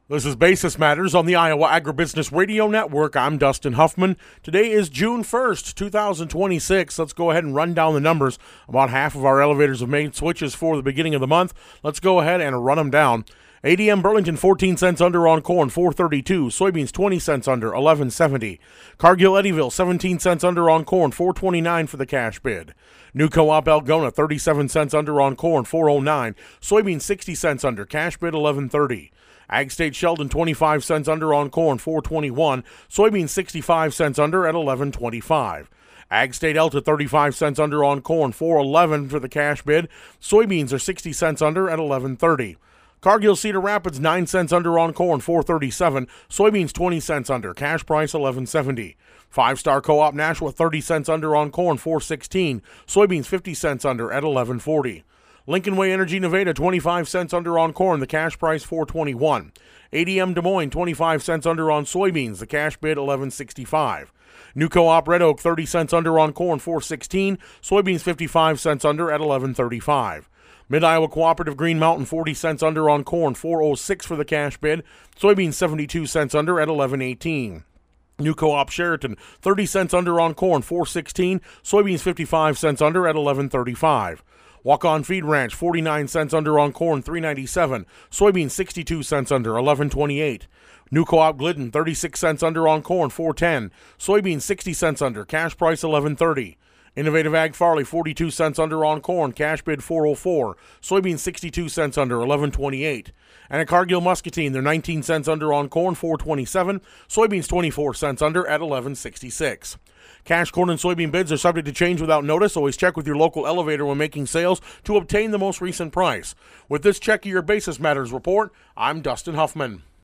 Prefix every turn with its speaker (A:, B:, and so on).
A: This is Basis Matters on the Iowa Agribusiness Radio Network. I'm Dustin Huffman. Today is June 1st, 2026. Let's go ahead and run down the numbers. About half of our elevators have made switches for the beginning of the month. Let's go ahead and run them down. ADM Burlington 14 cents under on corn, $4.32. Soybeans 20 cents under, $11.70. Cargill Eddyville 17 cents under on corn, $4.29 for the cash bid. New Co-op Algona 37 cents under on corn, $4.09. Soybeans 60 cents under, cash bid $11.30. Ag State Sheldon 25 cents under on corn, $4.21. Soybeans 65 cents under at $11.25. Ag State Elta 35 cents under on corn, $4.11 for the cash bid. Soybeans are 60 cents under at $11.30. Cargill Cedar Rapids 9 cents under on corn, $4.37. Soybeans 20 cents under, cash price $11.70. Five Star Co-op Nashua 30 cents under on corn, $4.16. Soybeans 50 cents under at $11.40. Lincoln Way Energy Nevada 25 cents under on corn, the cash price $4.21. ADM Des Moines 25 cents under on soybeans, the cash bid $11.65. New Co-op Red Oak 30 cents under on corn, $4.16. Soybeans 55 cents under at $11.35. Mid-Iowa Cooperative Green Mountain 40 cents under on corn, $4.06 for the cash bid. Soybeans 72 cents under at $11.18. New Co-op Sheraton 30 cents under on corn, $4.16. Soybeans 55 cents under at $11.35. Walk-On Feed Ranch 49 cents under on corn, $3.97. Soybeans 62 cents under, $11.28. New Co-op Glidden 36 cents under on corn, $4.10. Soybeans 60 cents under, cash price $11.30. Innovative Ag Farley 42 cents under on corn, cash bid $4.04. Soybeans 62 cents under, $11.28. And at Cargill Muscatine, they're 19 cents under on corn, $4.27. Soybeans 24 cents under at $11.66. Cash corn and soybean bids are subject to change without notice. Always check with your local elevator when making sales to obtain the most recent price. With this Check Your Basis Matters report, I'm Dustin Huffman.